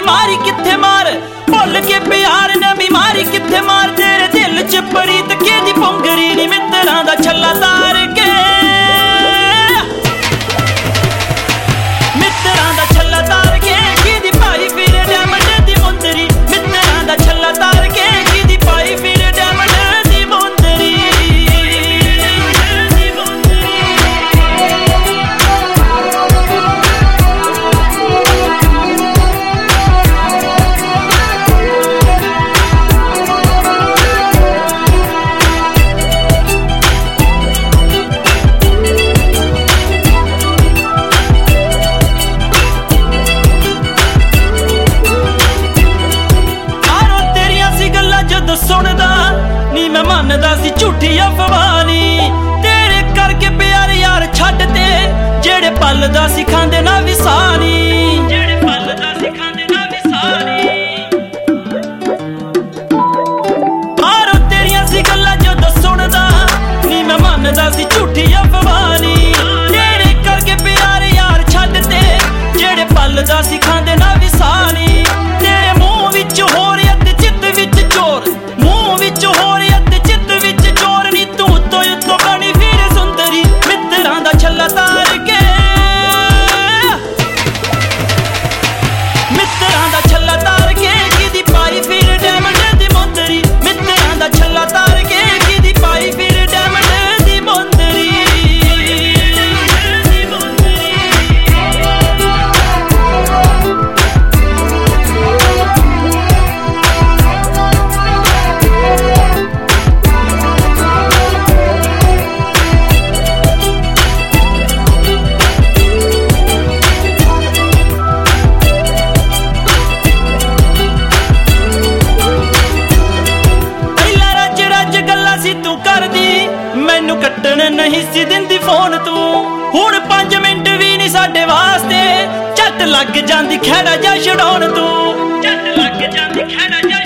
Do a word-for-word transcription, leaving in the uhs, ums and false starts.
बीमारी किथे मार भुल के प्यार ने बीमारी किथे मार तेरे दिल च प्रीत के दी पुंगरी नी मित्तरां दा छल्ला तार के मित्तरां दा छल्ला तार के की दी पाई फिर डायमंड दी मुंदरी मित्तरां दा छल्ला तार के की दी पाई फिर डायमंड दी मुंदरी सुनदा नी मैं मनदा सी झूठी अफवाह नी तेरे करके प्यार यार छड्ड ते जेड़े पलदा सिखांदे ना विसानी जेड़े पलदा सिखांदे ना विसानी मारो तेरियां सी गल्लां जदों सुनदा नी मैं मनदा सी झूठी अफवाह नी तेरे करके प्यार यार छड्ड ते जेड़े पलदा सिखांदे ना विसानी तेरे मुंह विच हो रिया ते चित्त विच चोर हो रिया ते चित्त विच चोर नी तू तो युतो बनी फिर सुंदरी मित्तरां दा छल्ला तार के मित्तरां दा छल्ला तार के की दी पाई फिर डायमंड दी मुंदरी मित्तरां दा छल्ला तार के की दी पाई फिर डायमंड दी मुंदरी मैनू कट्टन नहीं सी दिंदी फोन तू हुण पांच मिंट भी नहीं साडे वास्ते झट लग जांदी खैड़ा जा छड़ाउण तू झट लग जांदी खैड़ा जा